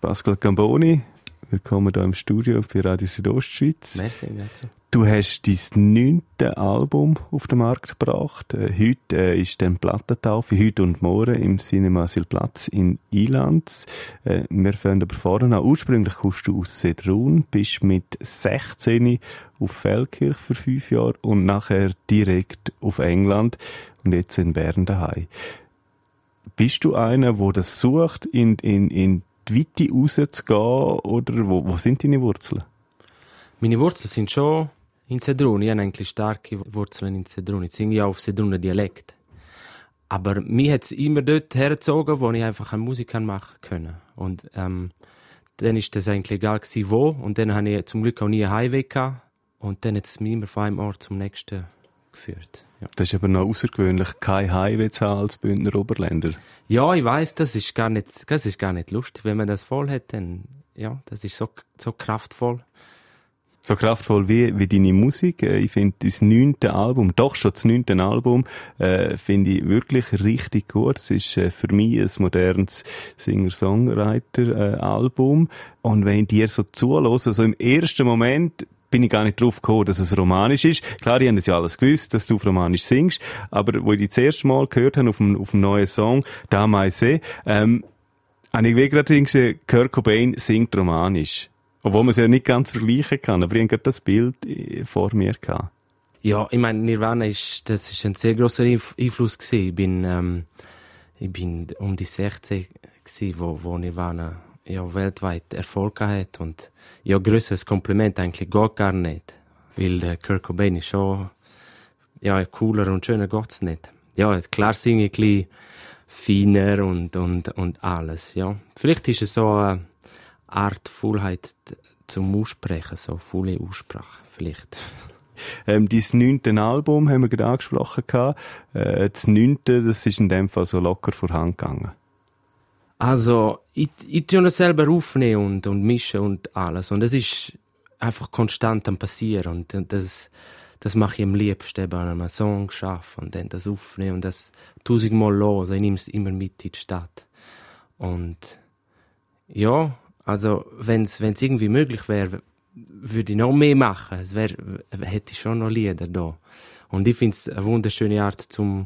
Pascal Camboni, willkommen hier im Studio für Radio Südostschweiz. Merci, grazie. Du hast dein 9. Album auf den Markt gebracht. Heute ist dann Plattentaufe, heute und morgen im Cinema Silplatz in Ilanz. Wir fangen aber vorne an. Ursprünglich kommst du aus Sedrun, bist mit 16 auf Feldkirch für 5 Jahre und nachher direkt auf England und jetzt in Bern daheim. Bist du einer, der das sucht, in die Weite rauszugehen, oder wo sind deine Wurzeln? Meine Wurzeln sind schon in Sedrun. Ich habe eigentlich starke Wurzeln in Sedrun. Ich singe ja auf Sedruner Dialekt. Aber mich hat es immer dort hergezogen, wo ich einfach eine Musik machen konnte. Und dann war das eigentlich egal gewesen, wo. Und dann hatte ich zum Glück auch nie einen Highway gehabt. Und dann hat es mich immer von einem Ort zum nächsten geführt. Ja. Das ist aber noch außergewöhnlich, kein Highway zu haben als Bündner Oberländer. Ja, ich weiss, das ist gar nicht lustig. Wenn man das voll hat, dann, ja, das ist so kraftvoll. So kraftvoll wie deine Musik. Ich finde das 9. Album, doch schon das 9. Album, finde ich wirklich richtig gut. Es ist für mich ein modernes Singer-Songwriter-Album. Und wenn ich dir so zuhöre, also im ersten Moment bin ich gar nicht drauf gekommen, dass es romanisch ist. Klar, ich habe das ja alles gewusst, dass du auf romanisch singst, aber wo ich dich das erste Mal gehört habe auf dem neuen Song, «Damaise», habe ich wie gerade gesehen, Kurt Cobain singt romanisch. Obwohl man es ja nicht ganz vergleichen kann, aber ich habe gerade das Bild vor mir gehabt. Ja, ich meine, Nirvana das ist ein sehr grosser Einfluss gewesen. Ich bin um die 16 gewesen, wo Nirvana ja weltweit Erfolg hat, und ja, grösseres Kompliment eigentlich geht gar nicht, weil der Kurt Cobain ist schon ja cooler und schöner geht's nicht. Ja, klar singe ich ein bisschen feiner und alles, ja. Vielleicht ist es so eine Art Vollheit zum Aussprechen, so volle Aussprache, vielleicht. Dein 9. Album haben wir gerade angesprochen gehabt. Das 9. das ist in dem Fall so locker vor Hand gegangen. Also, ich tue das selber aufnehmen und mischen und alles. Und das ist einfach konstant am Passieren. Und das mache ich am liebsten, eben an einem Song schaffen und dann das aufnehmen und das 1000-mal los. Ich nehme es immer mit in die Stadt. Und ja, also, wenn es irgendwie möglich wäre, würde ich noch mehr machen. Hätte ich schon noch Lieder da. Und ich finde es eine wunderschöne Art zum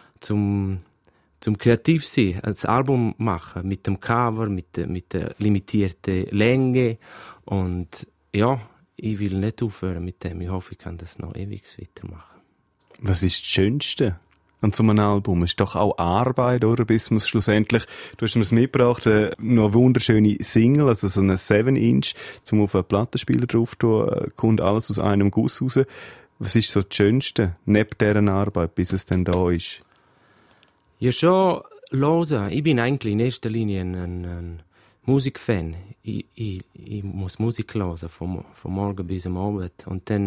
kreativ sein, ein Album machen, mit dem Cover, mit der limitierten Länge. Und ja, ich will nicht aufhören mit dem. Ich hoffe, ich kann das noch ewig weitermachen. Was ist das Schönste an so einem Album? Es ist doch auch Arbeit, oder? Bis man es schlussendlich, du hast mir es mitgebracht, noch eine wunderschöne Single, also so eine 7-Inch, zum auf einen Plattenspieler drauf tun, kommt alles aus einem Guss raus. Was ist so das Schönste, neben dieser Arbeit, bis es dann da ist? Ja, schon hören. Ich bin eigentlich in erster Linie ein Musikfan. Ich muss Musik hören, vom Morgen bis am Abend.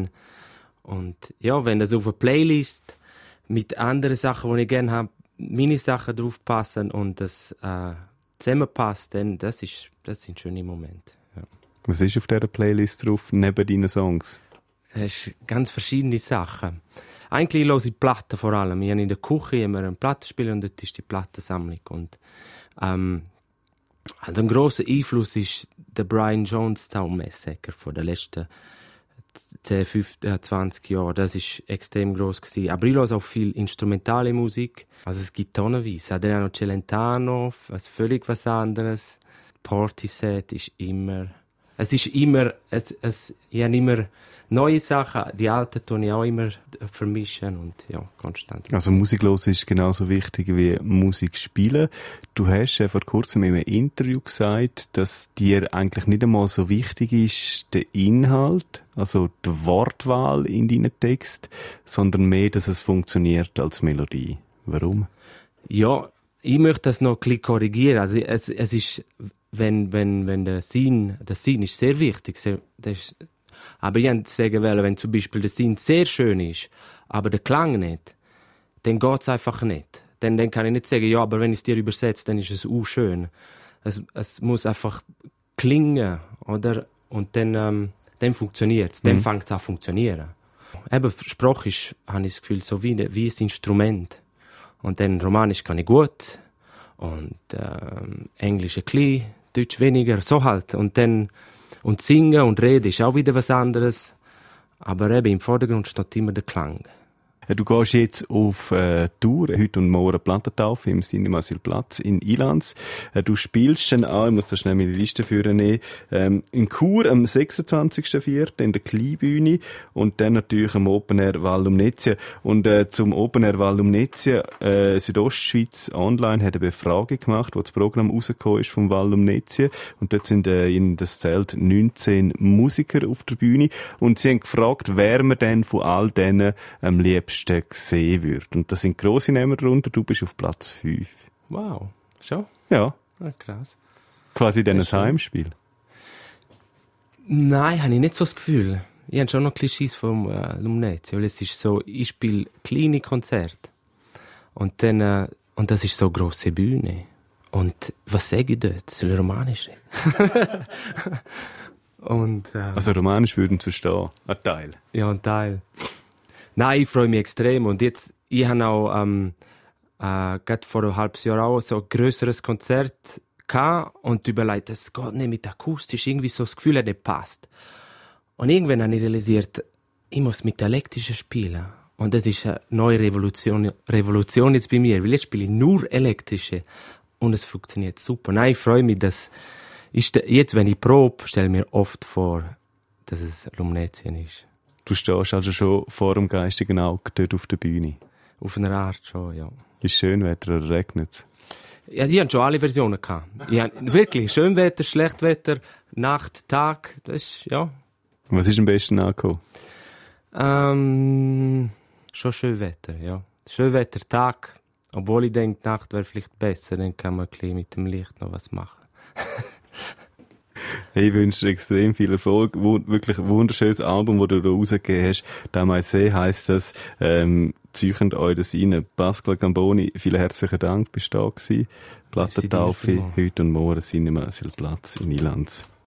Und ja, wenn das auf eine Playlist mit anderen Sachen, die ich gerne habe, meine Sachen drauf passen und das zusammenpasst, dann das sind schöne Momente. Ja. Was ist auf dieser Playlist drauf, neben deinen Songs? Das sind ganz verschiedene Sachen. Eigentlich höre ich Platten vor allem. Ich habe in der Küche immer einen Plattenspieler und dort ist die Plattensammlung. Und also ein grosser Einfluss ist der Brian Jonestown Massacre von den letzten 10, 15, 20 Jahren. Das war extrem gross gewesen. Aber ich höre auch viel instrumentale Musik. Also es gibt tonnenweise. Adriano Celentano, völlig was anderes. Portishead ist immer... ich habe immer neue Sachen, die alten tue ich auch immer vermischen und ja, konstant. Also Musik hören ist genauso wichtig wie Musik spielen. Du hast vor kurzem in einem Interview gesagt, dass dir eigentlich nicht einmal so wichtig ist der Inhalt, also die Wortwahl in deinen Text, sondern mehr, dass es funktioniert als Melodie. Warum? Ja, ich möchte das noch ein bisschen korrigieren. Also es ist... Wenn der Sinn ist sehr wichtig, aber ich wollte sagen, wenn zum Beispiel der Sinn sehr schön ist, aber der Klang nicht, dann geht es einfach nicht. Dann kann ich nicht sagen, ja, aber wenn ich es dir übersetze, dann ist es auch schön. Es muss einfach klingen, oder? Und dann funktioniert es, dann fängt es an zu funktionieren. Eben, Sprache ist, habe ich das Gefühl, so wie ein Instrument. Und dann Romanisch kann ich gut und Englisch ein bisschen, Deutsch weniger, so halt. Und singen und reden ist auch wieder was anderes. Aber eben im Vordergrund steht immer der Klang. Du gehst jetzt auf Tour, heute und morgen Plattentaufe im Cinema Silplatz in Ilanz. Du spielst dann auch, ich muss da schnell meine Liste führen, in Chur am 26.04. in der Kleinbühne und dann natürlich am Open Air Val Lumnezia. Und zum Open Air Val Lumnezia, Südostschweiz Online hat eine Befragung gemacht, wo das Programm rausgekommen ist vom Val Lumnezia. Und dort sind in das Zelt 19 Musiker auf der Bühne. Und sie haben gefragt, wer man denn von all denen am liebsten gesehen wird. Und da sind grosse Namen drunter, du bist auf Platz 5. Wow, schon? Ja. Ah, krass. Quasi dann ein Heimspiel. Nein, habe ich nicht so das Gefühl. Ich habe schon noch Klischees vom Lumnezia, weil es ist so, ich spiele kleine Konzerte. Und dann, und das ist so eine grosse Bühne. Und was sage ich dort? Das soll romanisch sein. Und, also romanisch würden wir verstehen. Ein Teil. Ja, ein Teil. Nein, ich freue mich extrem. Und jetzt, ich habe auch gerade vor einem halben Jahr auch so ein grösseres Konzert gehabt und überlegt, es geht nicht mit akustisch, irgendwie so das Gefühl hat nicht passt. Und irgendwann habe ich realisiert, ich muss mit elektrischen spielen. Und das ist eine neue Revolution jetzt bei mir, weil jetzt spiele ich nur elektrische und es funktioniert super. Nein, ich freue mich, dass jetzt, wenn ich probe, stelle ich mir oft vor, dass es Lumnezien ist. Du stehst also schon vor dem geistigen Auge dort auf der Bühne? Auf eine Art schon, ja. Ist Schönwetter oder regnet es? Ja, ich hatte schon alle Versionen gehabt. Wirklich, Schönwetter, Schlechtwetter, Nacht, Tag, das ist, ja. Was ist am besten angekommen? Schon Schönwetter, ja. Schönwetter, Tag. Obwohl ich denke, Nacht wäre vielleicht besser, dann kann man ein bisschen mit dem Licht noch was machen. Hey, ich wünsche dir extrem viel Erfolg. Wirklich ein wunderschönes Album, das du da rausgegeben hast. «Damals heisst das, zeichnet euch das rein. Pascal Gamboni, vielen herzlichen Dank, bist du da gewesen. Plattentaufe, heute und morgen, Cinema Silplatz in Ilanz.